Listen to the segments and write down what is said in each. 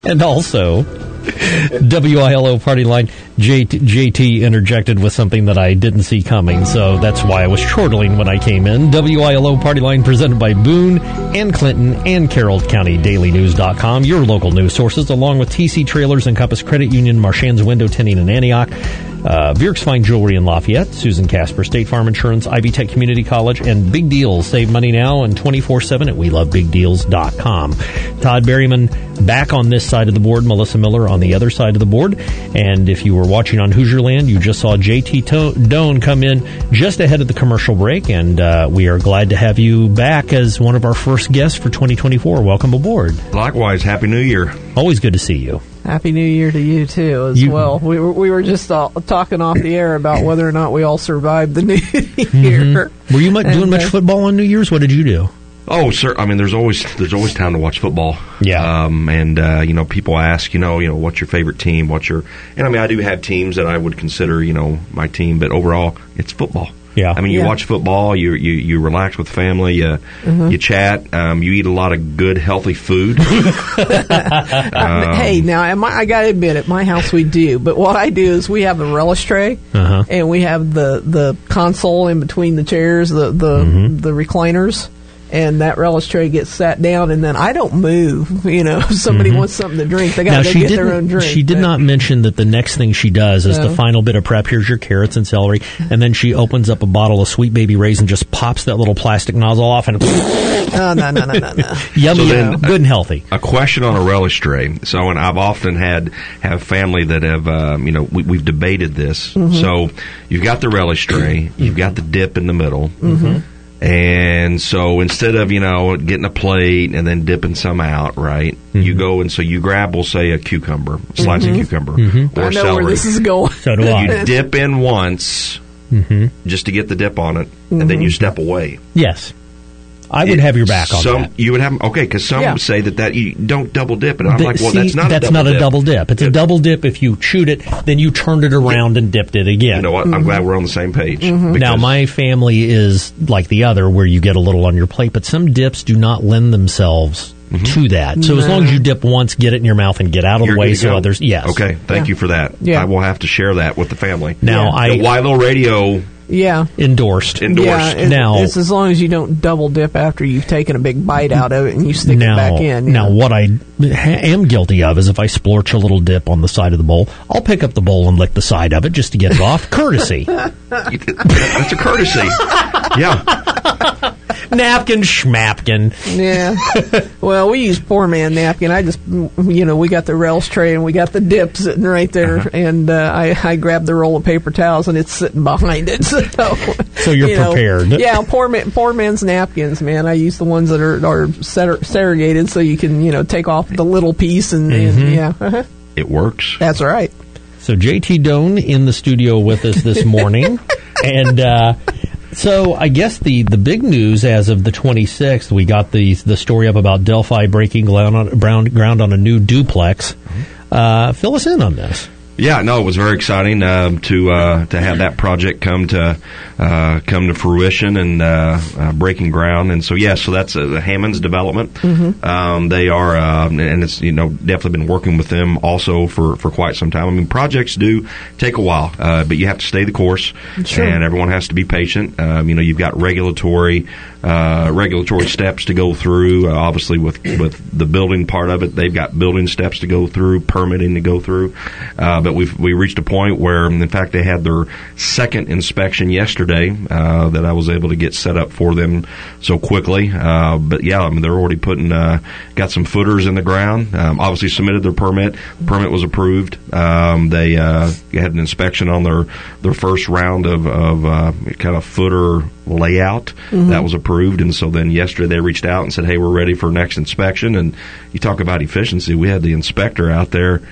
And also, WILO party line, JT interjected with something that I didn't see coming, so that's why I was chortling when I came in. WILO party line presented by Boone and Clinton and Carroll County DailyNews.com, your local news sources, along with TC Trailers, Encompass Credit Union, Marchand's Window Tinting in Antioch, Vierk's Fine Jewelry in Lafayette, Susan Casper State Farm Insurance, Ivy Tech Community College, and Big Deals. Save money now and 24/7 at WeLoveBigDeals.com. Todd Berryman back on this side of the board, Melissa Miller on the other side of the board. And if you were watching on Hoosierland, you just saw JT Doan come in just ahead of the commercial break, and we are glad to have you back as one of our first guests for 2024. Welcome aboard. Likewise, Happy New Year. Always good to see you. Happy New Year to you, too, as well. We were just talking off the air about whether or not we all survived the new year. Were you doing much football on New Year's? What did you do? Oh, sir. I mean, there's always time to watch football. Yeah. People ask, what's your favorite team? And I mean, I do have teams that I would consider, my team, but overall, it's football. Yeah. I mean, you watch football, you relax with family, you chat, you eat a lot of good, healthy food. Hey, now, I got to admit, at my house we do, but what I do is we have a relish tray, and we have the console in between the chairs, the recliners. And that relish tray gets sat down, and then I don't move. If somebody wants something to drink, they got to go get their own drink. She did not mention that the next thing she does is the final bit of prep. Here's your carrots and celery, and then she opens up a bottle of Sweet Baby Ray's and just pops that little plastic nozzle off, and no. Yummy, good and healthy. A question on a relish tray. So, and I've often have family that have, we've debated this. So, you've got the relish tray, you've got the dip in the middle. And so instead of, getting a plate and then dipping some out, right, you go and so you grab, we'll say, a cucumber, slice of cucumber, or I know celery. where this is going. So do I. You dip in once just to get the dip on it, and then you step away. Yes. I would have your back on that. You would have, okay, because some say that you don't double dip, and I'm like, well, that's not a double dip. It's a double dip if you chewed it, then you turned it around and dipped it again. You know what? I'm glad we're on the same page. Now, my family is like the other, where you get a little on your plate, but some dips do not lend themselves to that. So as long as you dip once, get it in your mouth, and get out of the way so others, yes. Okay, thank you for that. Yeah. I will have to share that with the family. Now, the WILO Radio... Yeah. Endorsed. Yeah, now, it's as long as you don't double dip after you've taken a big bite out of it and you stick it back in. Now, what I am guilty of is if I splorch a little dip on the side of the bowl, I'll pick up the bowl and lick the side of it just to get it off. Courtesy. That's a courtesy. Yeah. Napkin, schmapkin. Yeah. Well, we use poor man napkin. I just, we got the relish tray and we got the dip sitting right there, and I grabbed the roll of paper towels and it's sitting behind it. So you're prepared. Yeah, poor man's napkins, man. I use the ones that are segregated so you can, take off the little piece and yeah. It works. That's right. So JT Doan in the studio with us this morning, and so I guess the big news as of the 26th, we got the story up about Delphi breaking ground on a new duplex. Fill us in on this. Yeah, no, it was very exciting to have that project come to fruition and breaking ground. And so so that's Hammond's development. They are and it's definitely been working with them also for quite some time. I mean, projects do take a while, but you have to stay the course, and everyone has to be patient. You've got regulatory steps to go through. Obviously, with the building part of it, they've got building steps to go through, permitting to go through. But we reached a point where, in fact, they had their second inspection yesterday that I was able to get set up for them so quickly. But yeah, I mean, they're already got some footers in the ground. Obviously submitted their permit. The permit was approved. They had an inspection on their first round of kind of footer layout. That was approved, and so then yesterday they reached out and said, hey, we're ready for next inspection. And you talk about efficiency, we had the inspector out there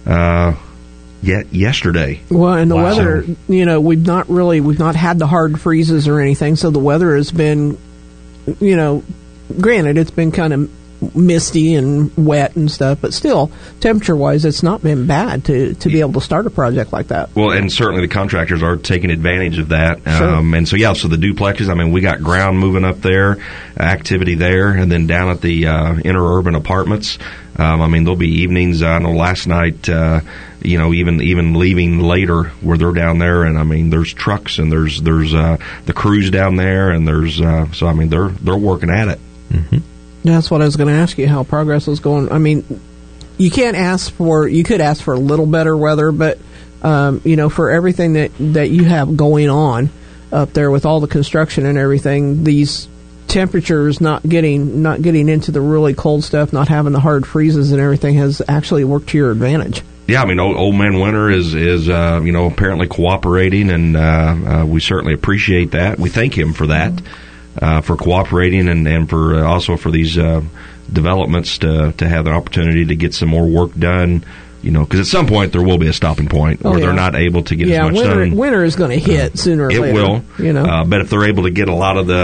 yesterday. Well, and the weather, we've not had the hard freezes or anything, so the weather has been, granted, it's been kind of misty and wet and stuff, but still, temperature-wise, it's not been bad to be able to start a project like that. Well, and certainly the contractors are taking advantage of that. Sure. And so, so the duplexes, I mean, we got ground moving up there, activity there, and then down at the interurban apartments, I mean, there'll be evenings. I know last night, even leaving later where they're down there, and I mean, there's trucks and there's the crews down there, and there's so I mean, they're working at it. Mm-hmm. That's what I was going to ask you, how progress is going. I mean, you could ask for a little better weather, but for everything that you have going on up there with all the construction and everything, these temperatures not getting into the really cold stuff, not having the hard freezes and everything has actually worked to your advantage. Yeah, I mean, Old Man Winter is apparently cooperating, and we certainly appreciate that. We thank him for that, for cooperating, and for also for these developments to have the opportunity to get some more work done. Because at some point there will be a stopping point where they're not able to get as much done. Winter is going to hit sooner or later. It will, but if they're able to get a lot of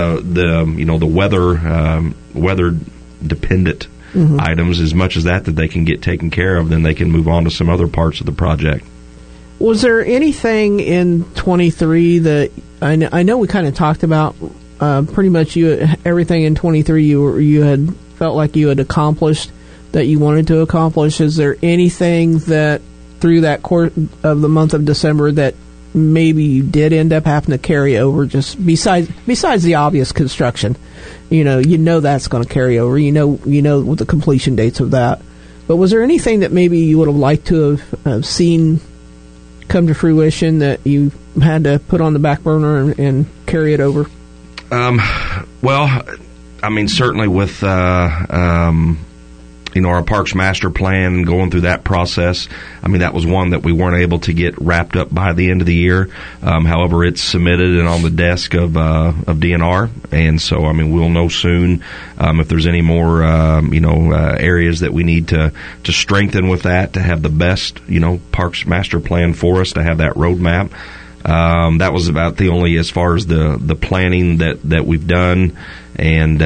the weather dependent items, as much as that they can get taken care of, then they can move on to some other parts of the project. Was there anything in 23 that I know we kind of talked about? Pretty much everything in 23 you had felt like you had accomplished that you wanted to accomplish. Is there anything that through that course of the month of December that maybe you did end up having to carry over, just besides the obvious construction? That's going to carry over. With the completion dates of that. But was there anything that maybe you would have liked to have seen come to fruition that you had to put on the back burner and carry it over? Well, I mean, certainly with our Parks Master Plan, going through that process, I mean, that was one that we weren't able to get wrapped up by the end of the year. However, it's submitted and on the desk of DNR, and so, I mean, we'll know soon if there's any more, areas that we need to strengthen with that, to have the best, Parks Master Plan for us, to have that roadmap. That was about the only, as far as the planning that we've done, and,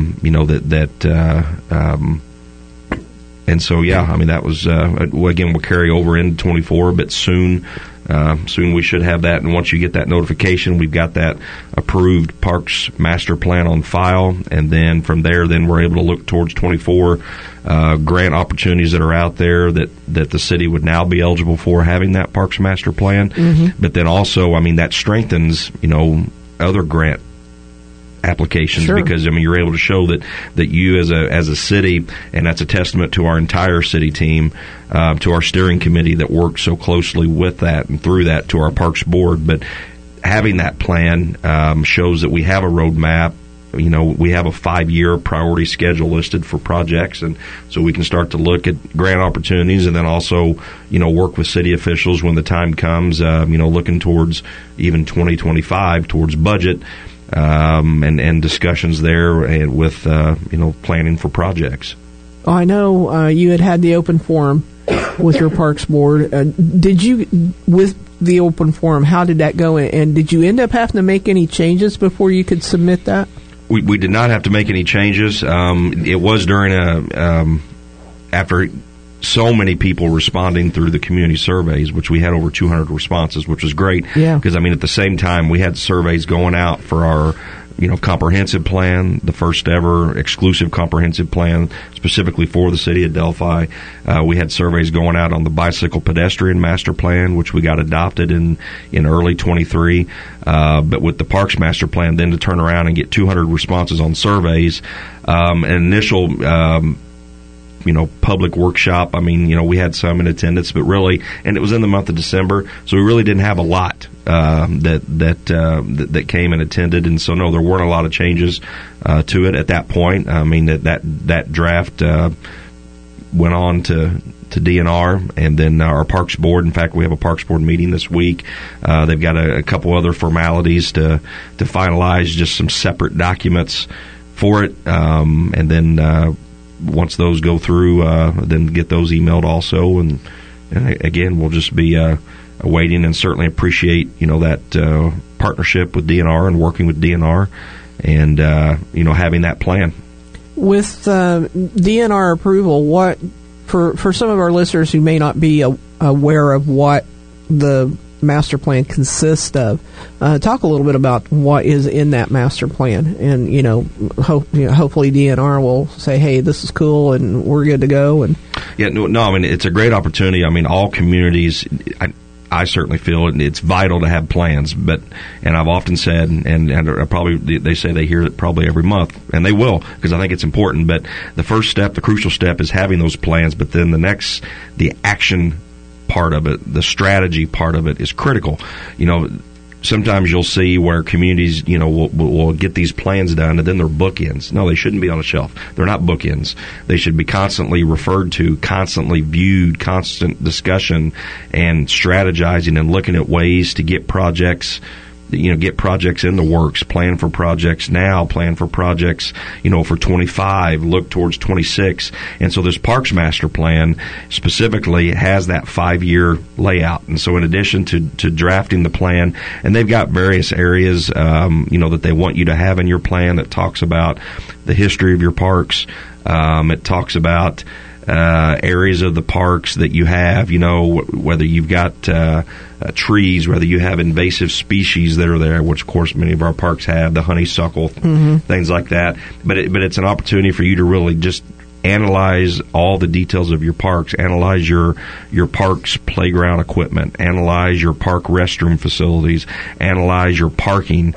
and so, I mean, that was, again, we'll carry over into 24, but soon we should have that. And once you get that notification, we've got that approved Parks Master Plan on file. And then from there, we're able to look towards 24 grant opportunities that are out there that the city would now be eligible for, having that Parks Master Plan. Mm-hmm. But then also, I mean, that strengthens, other grant applications. Sure. Because, I mean, you're able to show that you as a city, and that's a testament to our entire city team, to our steering committee that works so closely with that and through that to our Parks Board. But having that plan shows that we have a roadmap. We have a 5-year priority schedule listed for projects, and so we can start to look at grant opportunities, and then also, work with city officials when the time comes, looking towards even 2025 towards budget. And discussions there, and with planning for projects. I know you had the open forum with your Parks Board. Did you, with the open forum, how did that go? And did you end up having to make any changes before you could submit that? We did not have to make any changes. It was during after so many people responding through the community surveys, which we had over 200 responses, which was great. Yeah. Because, I mean, at the same time, we had surveys going out for our, comprehensive plan, the first ever exclusive comprehensive plan specifically for the city of Delphi. We had surveys going out on the bicycle pedestrian master plan, which we got adopted in early 23. But with the Parks Master Plan, then to turn around and get 200 responses on surveys, an initial public workshop. I mean, we had some in attendance, but really, and it was in the month of December, so we really didn't have a lot that came and attended, and so no, there weren't a lot of changes to it at that point. I mean, that draft went on to DNR, and then our Parks Board. In fact, we have a Parks Board meeting this week. They've got a couple other formalities to finalize, just some separate documents for it, and then once those go through, then get those emailed also, and again, we'll just be awaiting, and certainly appreciate that partnership with DNR and working with DNR, and having that plan. With DNR approval, what for some of our listeners who may not be aware of what the master plan consists of, talk a little bit about what is in that master plan, and hopefully DNR will say, "Hey, this is cool, and we're good to go." And I mean, it's a great opportunity. I mean, all communities. I certainly feel it's vital to have plans, and I've often said, and probably they say they hear it probably every month, and they will, because I think it's important. But the first step, the crucial step, is having those plans. But then the action part of it, the strategy part of it, is critical. Sometimes you'll see where communities, will get these plans done, and then they're bookends. No, they shouldn't be on a shelf. They're not bookends. They should be constantly referred to, constantly viewed, constant discussion, and strategizing and looking at ways to get projects in the works, plan for projects now, plan for projects, for 25, look towards 26. And so this Parks Master Plan specifically has that 5-year layout. And so in addition to drafting the plan, and they've got various areas, that they want you to have in your plan that talks about the history of your parks. It talks about areas of the parks that you have, whether you've got trees, whether you have invasive species that are there, which of course many of our parks have, the honeysuckle, things like that. But it's an opportunity for you to really just analyze all the details of your parks, analyze your park's playground equipment, analyze your park restroom facilities, analyze your parking,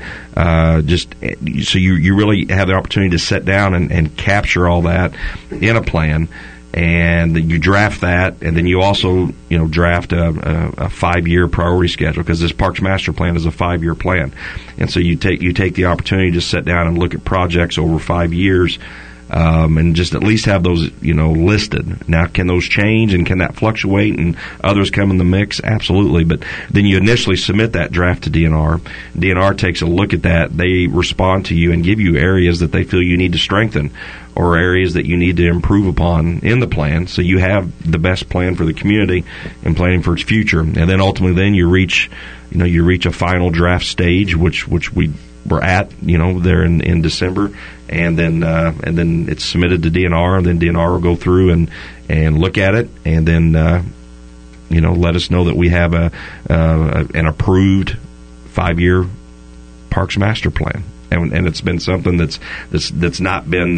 so you really have the opportunity to sit down and capture all that in a plan. And you draft that, and then you also, draft a 5-year priority schedule, because this Parks Master Plan is a 5-year plan. And so you take the opportunity to sit down and look at projects over 5 years, and just at least have those, listed. Now, can those change, and can that fluctuate, and others come in the mix? Absolutely. But then you initially submit that draft to DNR. DNR takes a look at that. They respond to you and give you areas that they feel you need to strengthen, or areas that you need to improve upon in the plan, so you have the best plan for the community and planning for its future. And then ultimately, then you reach a final draft stage, which we were at, there in December, and then it's submitted to DNR, and then DNR will go through and look at it, and then let us know that we have an approved 5-year Parks Master Plan, and it's been something that's not been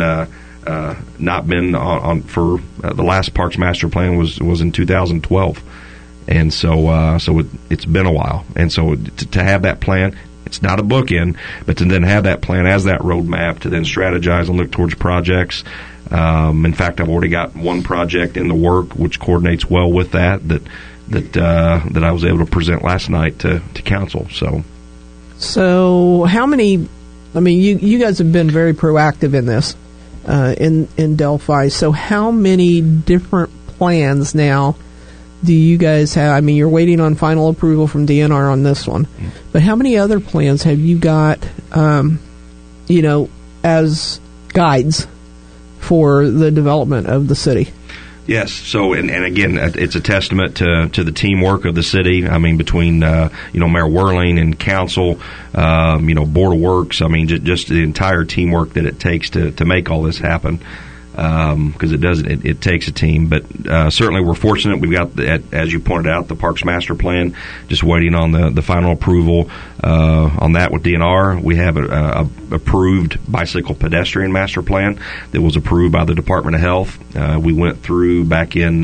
on for the last Parks Master Plan was in 2012, and so it's been a while, and so to have that plan. It's not a bookend, but to then have that plan as that roadmap to then strategize and look towards projects. In fact, I've already got one project in the work which coordinates well with that I was able to present last night to council. So how many? I mean, you guys have been very proactive in this in Delphi. So how many different plans now do you guys have? I mean, you're waiting on final approval from DNR on this one, but how many other plans have you got, as guides for the development of the city? Yes. So, and again, it's a testament to the teamwork of the city. I mean, between Mayor Whirling and council, Board of Works. I mean, just the entire teamwork that it takes to make all this happen. Because it takes a team, but certainly we're fortunate. We've got, as you pointed out, the Parks Master Plan. Just waiting on the final approval on that with DNR. We have a approved bicycle pedestrian master plan that was approved by the Department of Health. We went through back in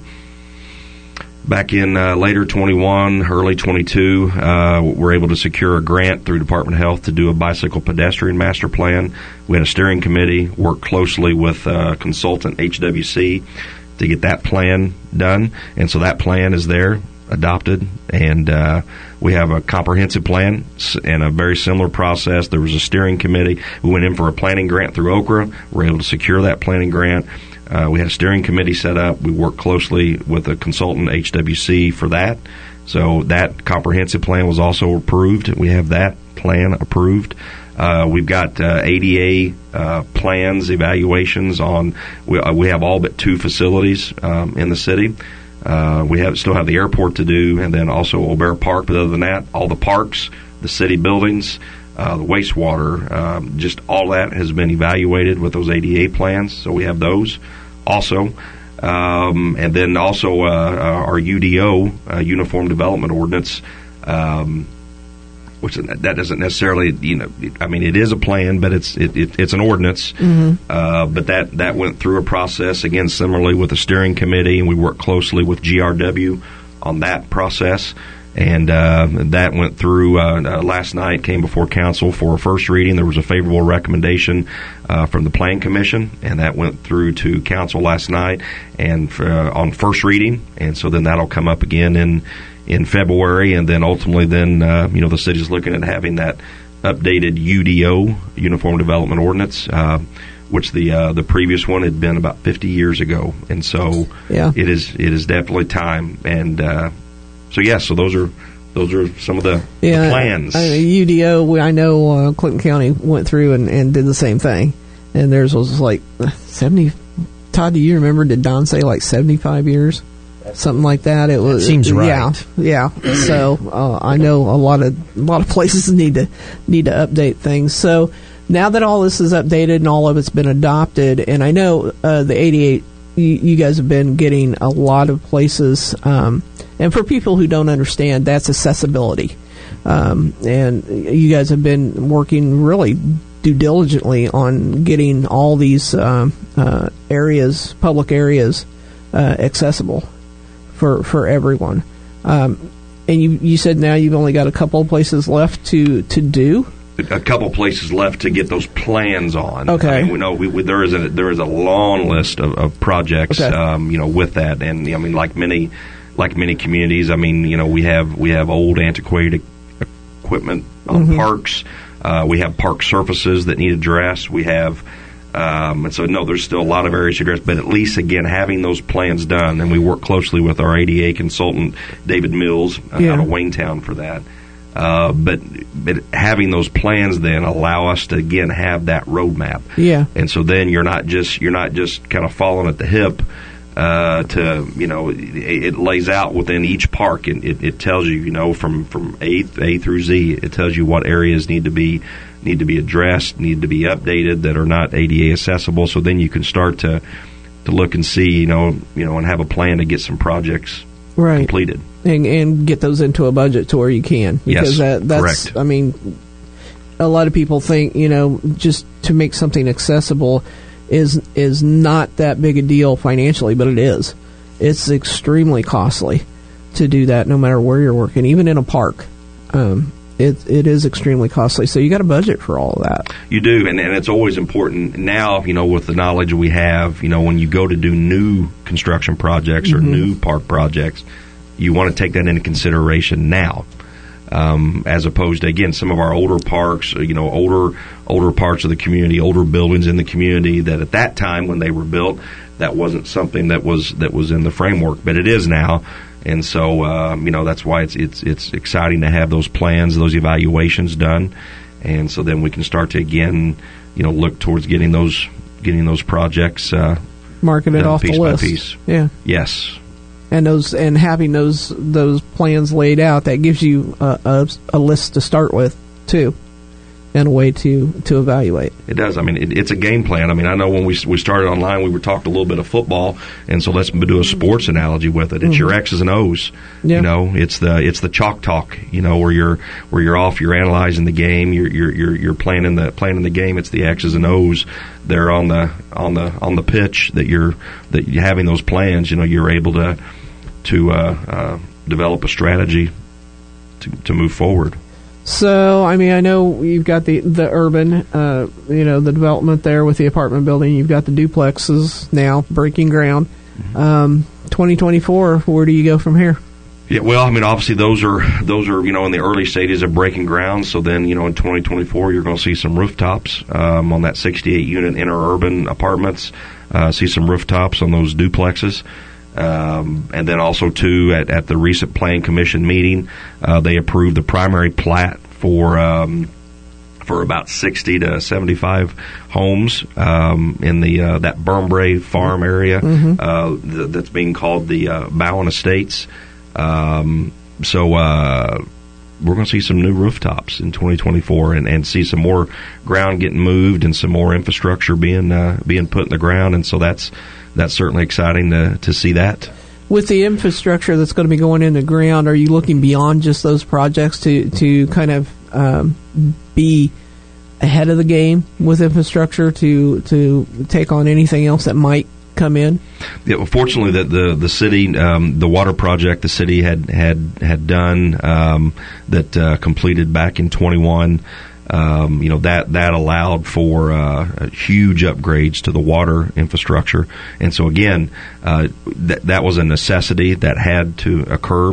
later 21, early 22, we're able to secure a grant through Department of Health to do a bicycle pedestrian master plan. We had a steering committee, worked closely with consultant HWC to get that plan done. And so that plan is there, adopted, and we have a comprehensive plan and a very similar process. There was a steering committee. We went in for a planning grant through Okra. We were able to secure that planning grant. We had a steering committee set up. We worked closely with a consultant, HWC, for that. So that comprehensive plan was also approved. We have that plan approved. We've got ADA plans, evaluations on. We have all but 2 facilities in the city. We still have the airport to do, and then also Aubert Park. But other than that, all the parks, the city buildings, the wastewater, just all that has been evaluated with those ADA plans. So we have those also. And then also our UDO, Uniform Development Ordinance, which that doesn't necessarily, it is a plan, but it's an ordinance. But that went through a process, again, similarly with the steering committee, and we worked closely with GRW on that process. And that went through last night, came before council for a first reading. There was a favorable recommendation from the Plan Commission, and that went through to council last night and on first reading. And so then that'll come up again in February, and then ultimately the city's looking at having that updated UDO, Uniform Development Ordinance, which the previous one had been about 50 years ago. And so it is definitely time. And so those are some of the plans. UDO, I know Clinton County went through and did the same thing, and theirs was like 70. Todd, do you remember? Did Don say like 75 years, something like that? It was. Seems right. Yeah. So I know a lot of places need to update things. So now that all this is updated and all of it's been adopted, and I know the 88, you guys have been getting a lot of places. And for people who don't understand, that's accessibility. And you guys have been working really due diligently on getting all these areas, public areas, accessible for everyone. And you said now you've only got a couple of places left to do? A couple places left to get those plans on. Okay. We know there is a long list of projects, with that. And, like many communities, we have old antiquated equipment on parks. We have park surfaces that need addressed. We have, and so there's still a lot of areas to address. But at least, again, having those plans done, and we work closely with our ADA consultant, David Mills, out of Waynetown for that. But having those plans then allow us to again have that roadmap. Yeah. And so then you're not just kind of falling at the hip. It lays out within each park, and it tells you, from A through Z, it tells you what areas need to be addressed, need to be updated that are not ADA accessible. So then you can start to look and see, and have a plan to get some projects completed, and get those into a budget to where you can. Because that's correct. A lot of people think, just to make something accessible is not that big a deal financially, but it is. It's extremely costly to do that, no matter where you're working, even in a park. It is extremely costly, so you got to budget for all of that. You do, and it's always important now. With the knowledge we have, when you go to do new construction projects or new park projects, you want to take that into consideration now. As opposed to, again, some of our older parks, older parts of the community, older buildings in the community that at that time when they were built, that wasn't something that was in the framework, but it is now. And so, that's why it's exciting to have those plans, those evaluations done. And so then we can start to, again, look towards getting those projects marketed off piece the list. By piece. Yeah. Yes. And having those plans laid out, that gives you a list to start with too, and a way to evaluate. It does. It's a game plan. I know when we started online, we were talking a little bit of football, and so let's do a sports analogy with it. It's your X's and O's. Yeah. It's the chalk talk. Where you're off, you're analyzing the game, you're planning the game. It's the X's and O's. They're on the pitch that you're having those plans. You're able to develop a strategy to move forward. So, I know you've got the urban, the development there with the apartment building. You've got the duplexes now breaking ground. 2024, where do you go from here? Yeah, well, obviously those are in the early stages of breaking ground. So then, in 2024, you're going to see some rooftops on that 68-unit interurban apartments. See some rooftops on those duplexes. And then also, too, at the recent Plan Commission meeting, they approved the primary plat for about 60 to 75 homes in that Burnbrae farm area that's being called the Bowen Estates. we're going to see some new rooftops in 2024, and see some more ground getting moved and some more infrastructure being put in the ground, and so that's certainly exciting to see that. With the infrastructure that's going to be going in the ground, are you looking beyond just those projects to kind of be ahead of the game with infrastructure to take on anything else that might come in? Yeah, well, fortunately, that the city, the water project, the city had done that completed back in 21. That allowed for huge upgrades to the water infrastructure, and so again, that was a necessity that had to occur.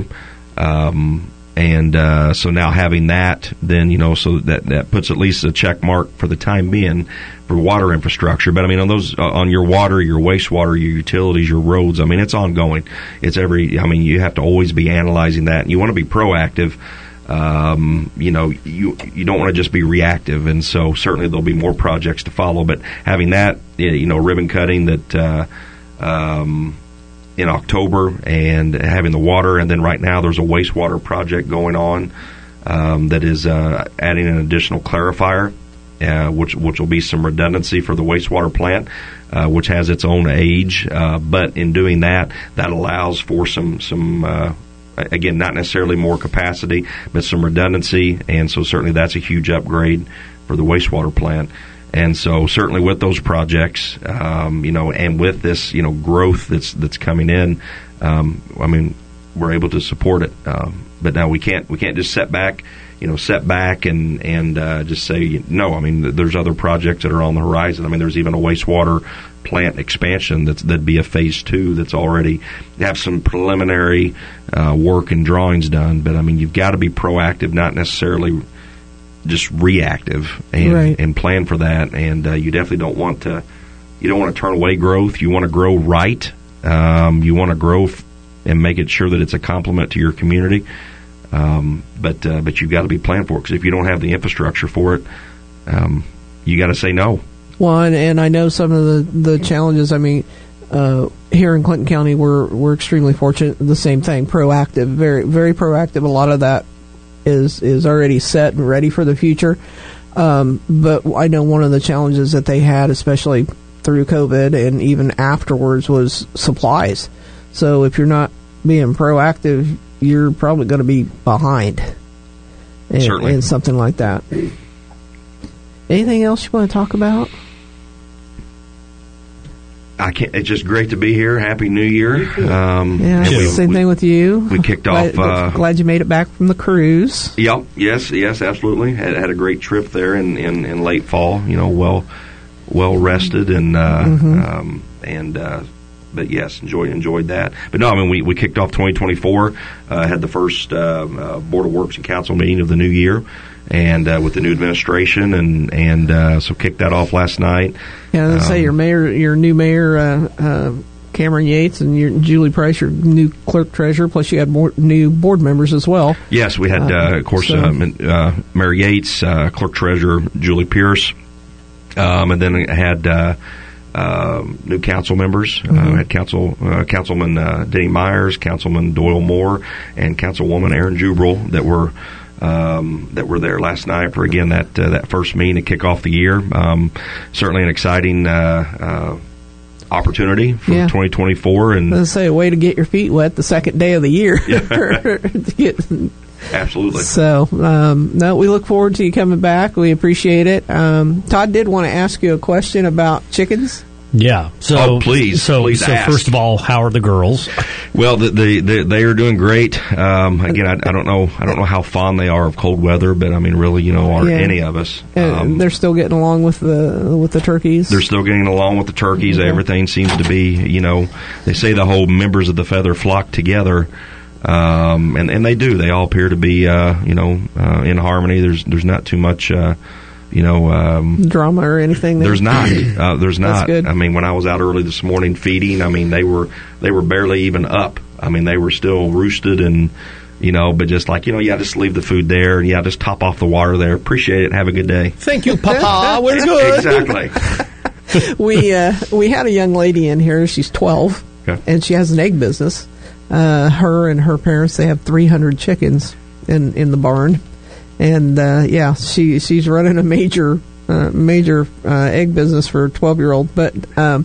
So now having that, then, so that puts at least a check mark for the time being for water infrastructure. But I mean, on those, on your water, your wastewater, your utilities, your roads, I mean, it's ongoing. You have to always be analyzing that. And you want to be proactive. You don't want to just be reactive. And so certainly there'll be more projects to follow. But having that, ribbon cutting that, in October, and having the water, and then right now there's a wastewater project going on that is adding an additional clarifier, which will be some redundancy for the wastewater plant, which has its own age. But in doing that allows for some again, not necessarily more capacity, but some redundancy, and so certainly that's a huge upgrade for the wastewater plant. And so certainly with those projects, and with this, growth that's coming in, we're able to support it. But now we can't just sit back and just say no. I mean, there's other projects that are on the horizon. I mean, there's even a wastewater plant expansion that'd be a phase 2 that's already have some preliminary work and drawings done. But I mean, you've got to be proactive, not necessarily just reactive, and plan for that. And you definitely don't want to turn away growth. You want to grow right. You want to grow and make it sure that it's a complement to your community. But you've got to be planned for it, because if you don't have the infrastructure for it, you got to say no. Well, and I know some of the challenges. I mean, here in Clinton County, we're extremely fortunate. The same thing, proactive, very very proactive. A lot of that is already set and ready for the future. But I know one of the challenges that they had, especially through COVID and even afterwards, was supplies. So if you're not being proactive, you're probably going to be behind in something like that. Anything else you want to talk about? I can't. It's just great to be here. Happy New Year. Same thing with you. We kicked off. Glad you made it back from the cruise. Yep. Yes, absolutely. Had a great trip there in late fall. Well rested but yes, enjoyed that. But no, I mean, we kicked off 2024. Had the first Board of Works and Council meeting of the new year, and with the new administration, and so kicked that off last night. Yeah, let's say your new mayor, Cameron Yates, and your Julie Price, your new clerk treasurer. Plus, you had more new board members as well. Yes, we had, of course, Mayor Yates, clerk treasurer Julie Pierce, and then had new council members. Had Councilman Denny Myers, Councilman Doyle Moore, and Councilwoman Erin Jubril that were there last night for, again, that first meeting to kick off the year. Certainly an exciting opportunity for 2024. And let's say a way to get your feet wet the second day of the year. Absolutely. So, no, we look forward to you coming back. We appreciate it. Todd did want to ask you a question about chickens. Yeah. So, please ask. First of all, how are the girls? Well, they are doing great. Again, I don't know how fond they are of cold weather, but I mean, really, aren't any of us. They're still getting along with the turkeys. They're still getting along with the turkeys. Mm-hmm. Everything seems to be, they say the whole members of the feather flock together. And they do. They all appear to be, in harmony. There's not too much, drama or anything. There's not. There's not. That's good. I mean, when I was out early this morning feeding, I mean, they were barely even up. I mean, they were still roosted and, but just like, just leave the food there and just top off the water there. Appreciate it. Have a good day. Thank you, Papa. We're good. Exactly. We had a young lady in here. She's 12, and she has an egg business. Her and her parents, they have 300 chickens, in the barn, and she's running a major egg business for a 12-year-old. But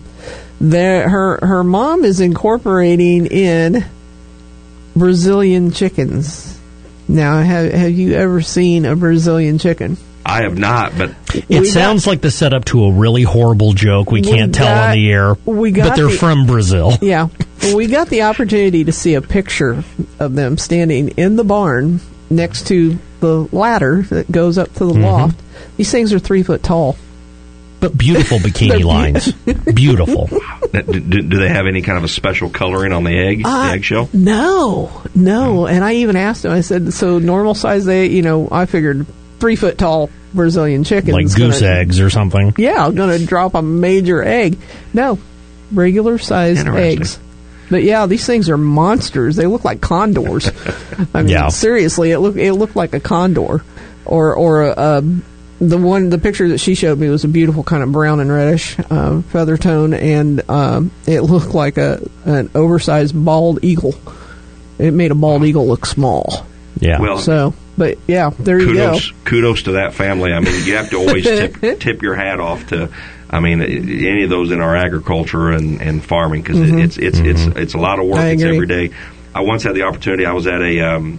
her mom is incorporating in Brazilian chickens. Now, have you ever seen a Brazilian chicken? I have not, but it sounds like the setup to a really horrible joke. We can't tell on the air, but they're from Brazil. Yeah. We got the opportunity to see a picture of them standing in the barn next to the ladder that goes up to the loft. These things are 3 foot tall. But beautiful bikini lines. Beautiful. Do they have any kind of a special coloring on the egg, the eggshell? No. And I even asked him, I said, so normal size, I figured 3 foot tall Brazilian chickens. Like goose eggs or something. Yeah, going to drop a major egg. No, regular sized eggs. But yeah, these things are monsters. They look like condors. I mean, seriously, it looked like a condor, or the picture that she showed me was a beautiful kind of brown and reddish feather tone, and it looked like an oversized bald eagle. It made a bald eagle look small. Yeah. Well, but yeah, there you go. Kudos to that family. I mean, you have to always tip your hat off to. I mean, any of those in our agriculture and farming, because it's a lot of work. It's every day. I once had the opportunity. I was at a.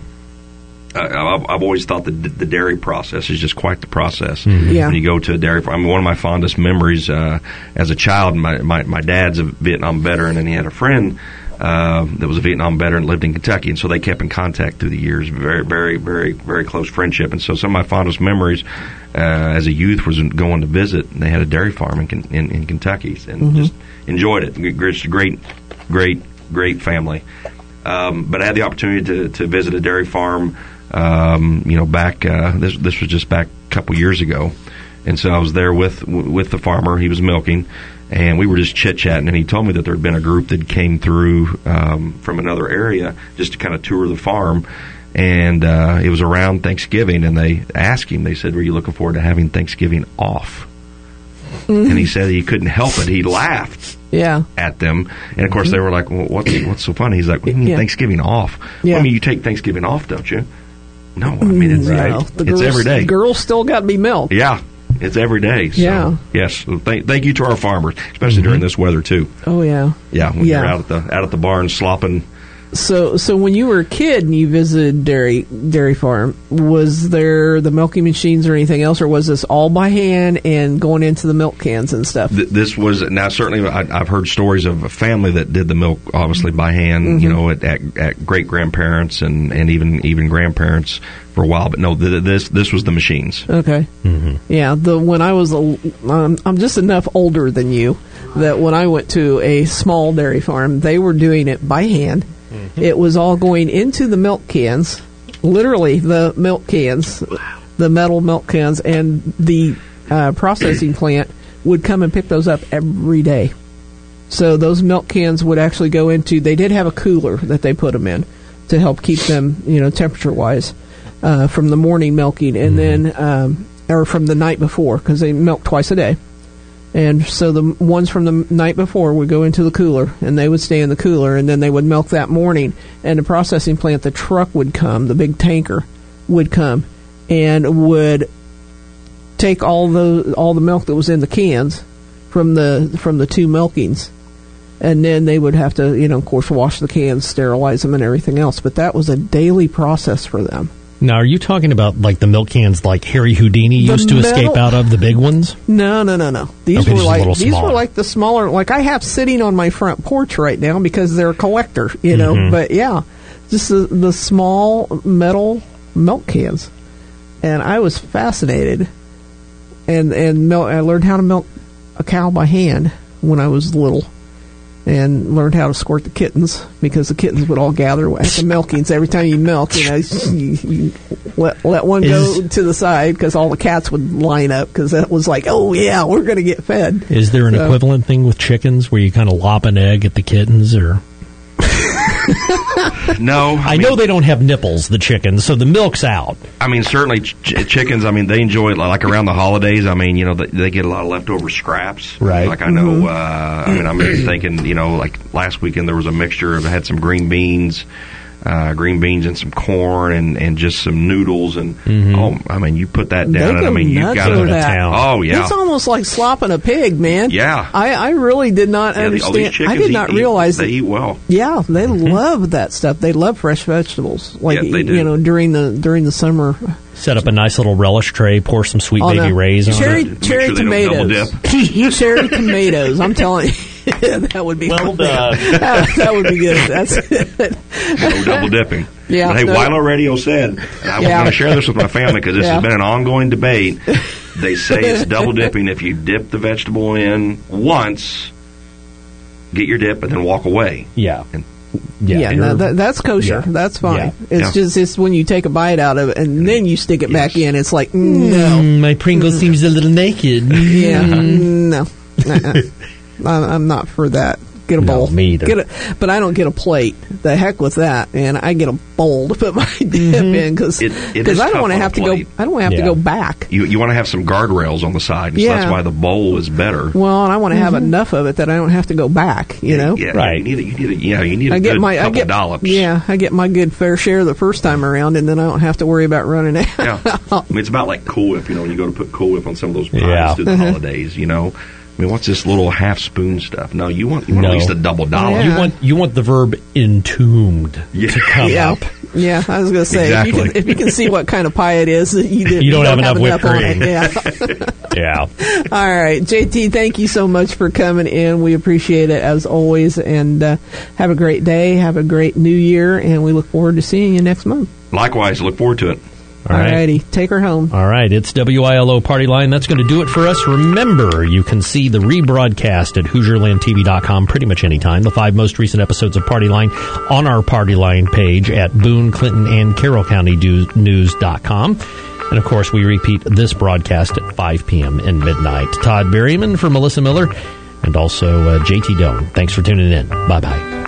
I've always thought that the dairy process is just quite the process. Yeah. When you go to a dairy farm, one of my fondest memories as a child. My dad's a Vietnam veteran, and he had a friend that was a Vietnam veteran, lived in Kentucky, and so they kept in contact through the years. Very, very, very, very close friendship. And so some of my fondest memories as a youth was going to visit, and they had a dairy farm in Kentucky, and just enjoyed it. It's a great family. But I had the opportunity to visit a dairy farm, back. This was just back a couple years ago, and so I was there with the farmer. He was milking, and we were just chit-chatting, and he told me that there had been a group that came through from another area just to kind of tour the farm, and it was around Thanksgiving, and they asked him, they said, were you looking forward to having Thanksgiving off? And he said he couldn't help it. He laughed at them, and of course they were like, well, what's so funny? He's like, what do you mean Thanksgiving off? Well, I mean, you take Thanksgiving off, don't you? No, I mean, it's every day. Girls still got to be milked. Yeah. It's every day. So, yes. So thank you to our farmers, especially during this weather too. Oh yeah. Yeah. When you're out at the barn slopping. So when you were a kid and you visited dairy farm, was there the milking machines or anything else, or was this all by hand and going into the milk cans and stuff? This was now certainly I've heard stories of a family that did the milk obviously by hand. At great grandparents and even grandparents for a while, but no, this was the machines. Okay. Yeah. When I was I'm just enough older than you that when I went to a small dairy farm, they were doing it by hand. It was all going into the milk cans, literally the milk cans, the metal milk cans, and the processing plant would come and pick those up every day. So those milk cans would actually go into, they did have a cooler that they put them in to help keep them, temperature-wise, from the morning milking, and then, or from the night before, because they milk twice a day. And so the ones from the night before would go into the cooler, and they would stay in the cooler, and then they would milk that morning. And the processing plant, the truck would come, the big tanker would come, and would take all the milk that was in the cans from the two milkings, and then they would have to, of course, wash the cans, sterilize them, and everything else. But that was a daily process for them. Now, are you talking about like the milk cans like Harry Houdini used to escape out of, the big ones? No. These were like the smaller, like I have sitting on my front porch right now because they're a collector, But yeah, just the small metal milk cans, and I was fascinated, and I learned how to milk a cow by hand when I was little. And learned how to squirt the kittens, because the kittens would all gather at the milkings. Every time you milk, you let one go to the side, because all the cats would line up, because that was like, oh yeah, we're going to get fed. Is there an equivalent thing with chickens where you kind of lop an egg at the kittens, or? No. I know they don't have nipples, the chickens, so the milk's out. I mean, certainly chickens, they enjoy it, like around the holidays. They get a lot of leftover scraps. Right. Like I know, I'm thinking, like last weekend there was a mixture of, I had some green beans, green beans and some corn and just some noodles and you put that down and you got to town. Oh yeah, it's almost like slopping a pig, man. Yeah, I really did not understand. I did not realize they eat well. Yeah, they love that stuff. They love fresh vegetables, like they do. during the summer. Set up a nice little relish tray, pour some Sweet Baby Ray's on it. Cherry tomatoes. Cherry tomatoes. I'm telling you. That would be well done. That would be good. That's good. No double dipping. Yeah. But hey, Wilo Radio said, and I was going to share this with my family because this has been an ongoing debate. They say it's double dipping if you dip the vegetable in once, get your dip, and then walk away. Yeah. That's kosher. Yeah. That's fine. Yeah. It's when you take a bite out of it and then you stick it back in. It's like no, my Pringle seems a little naked. Yeah, no, I'm not for that. Get a bowl. No, me either. But I don't get a plate. The heck with that, man. I get a bowl to put my dip in because I don't want to have to go. I don't want to have to go back. You want to have some guardrails on the side. So that's why the bowl is better. Well, and I want to have enough of it that I don't have to go back. You know, right? You need a good couple dollops. Yeah, I get my good fair share the first time around, and then I don't have to worry about running out. Yeah, I mean, it's about like Cool Whip. When you go to put Cool Whip on some of those pies through the holidays. I mean, what's this little half spoon stuff? No, you want at least a double dollar. Yeah. You want the verb entombed to come up. Yeah, I was going to say if you can see what kind of pie it is, you don't have enough whipped cream. Yeah. Yeah. All right, JT, thank you so much for coming in. We appreciate it as always, and have a great day. Have a great New Year, and we look forward to seeing you next month. Likewise, look forward to it. All righty, take her home. All right, it's WILO Party Line. That's going to do it for us. Remember, you can see the rebroadcast at HoosierLandTV.com pretty much anytime. The 5 most recent episodes of Party Line on our Party Line page at Boone, Clinton, and Carroll County News.com. And, of course, we repeat this broadcast at 5 p.m. and midnight. Todd Berryman for Melissa Miller and also JT Doan. Thanks for tuning in. Bye-bye.